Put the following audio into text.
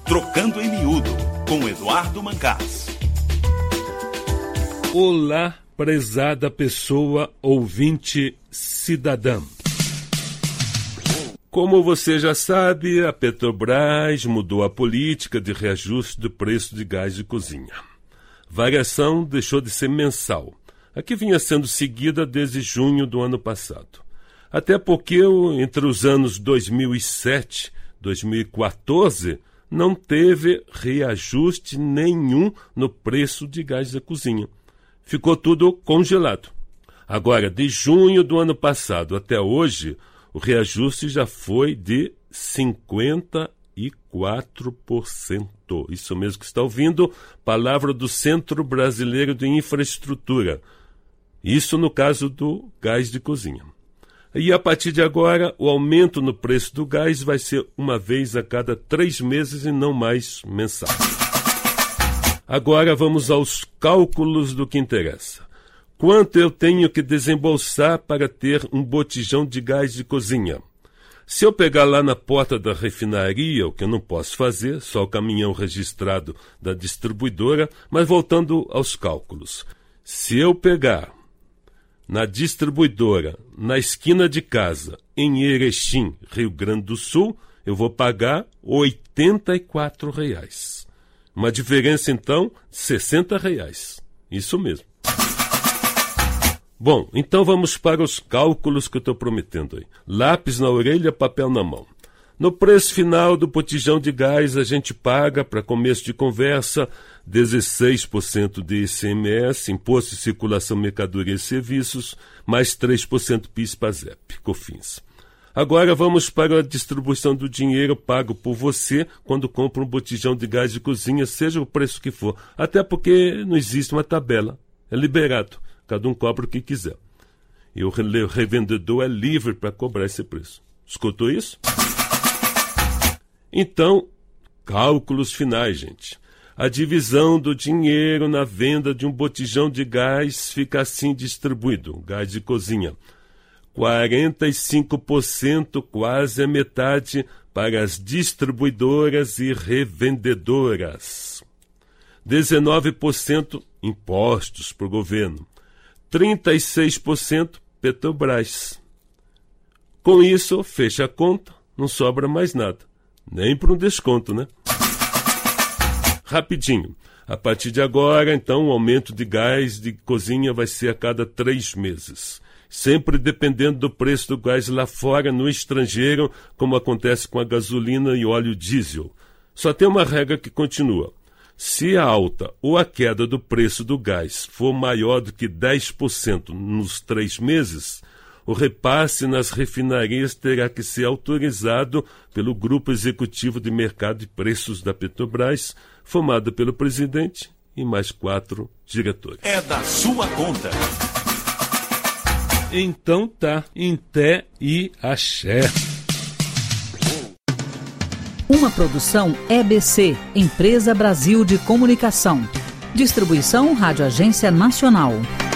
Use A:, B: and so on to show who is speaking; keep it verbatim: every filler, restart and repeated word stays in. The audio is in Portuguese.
A: Trocando em Miúdo, com Eduardo Mancás.
B: Olá, prezada pessoa ouvinte cidadã. Como você já sabe, a Petrobras mudou a política de reajuste do preço de gás de cozinha. Variação deixou de ser mensal, a que vinha sendo seguida desde junho do ano passado. Até porque entre os anos dois mil e sete e dois mil e quatorze não teve reajuste nenhum no preço de gás da cozinha. Ficou tudo congelado. Agora, de junho do ano passado até hoje, o reajuste já foi de cinquenta e quatro por cento. Isso mesmo que está ouvindo, palavra do Centro Brasileiro de Infraestrutura. Isso no caso do gás de cozinha. E a partir de agora, o aumento no preço do gás vai ser uma vez a cada três meses e não mais mensal. Agora vamos aos cálculos do que interessa. Quanto eu tenho que desembolsar para ter um botijão de gás de cozinha? Se eu pegar lá na porta da refinaria, o que eu não posso fazer, só o caminhão registrado da distribuidora, mas voltando aos cálculos. Se eu pegar na distribuidora, na esquina de casa, em Erechim, Rio Grande do Sul, eu vou pagar oitenta e quatro reais. Uma diferença, então, de sessenta reais. Isso mesmo. Bom, então vamos para os cálculos que eu estou prometendo aí. Lápis na orelha, papel na mão. No preço final do botijão de gás, a gente paga, para começo de conversa, dezesseis por cento de I C M S, Imposto de Circulação, Mercadorias e Serviços, mais três por cento P I S, PASEP, COFINS. Agora vamos para a distribuição do dinheiro pago por você quando compra um botijão de gás de cozinha, seja o preço que for. Até porque não existe uma tabela, é liberado, cada um cobra o que quiser. E o revendedor é livre para cobrar esse preço. Escutou isso? Então, cálculos finais, gente. A divisão do dinheiro na venda de um botijão de gás fica assim distribuído, gás de cozinha. quarenta e cinco por cento, quase a metade, para as distribuidoras e revendedoras. dezenove por cento impostos para o governo. trinta e seis por cento Petrobras. Com isso, fecha a conta, não sobra mais nada. Nem para um desconto, né? Rapidinho. A partir de agora, então, o aumento de gás de cozinha vai ser a cada três meses. Sempre dependendo do preço do gás lá fora, no estrangeiro, como acontece com a gasolina e óleo diesel. Só tem uma regra que continua. Se a alta ou a queda do preço do gás for maior do que dez por cento nos três meses, o repasse nas refinarias terá que ser autorizado pelo Grupo Executivo de Mercado e Preços da Petrobras, formado pelo presidente e mais quatro diretores.
A: É da sua conta.
B: Então tá, em té e axé.
C: Uma produção E B C, Empresa Brasil de Comunicação. Distribuição Rádio Agência Nacional.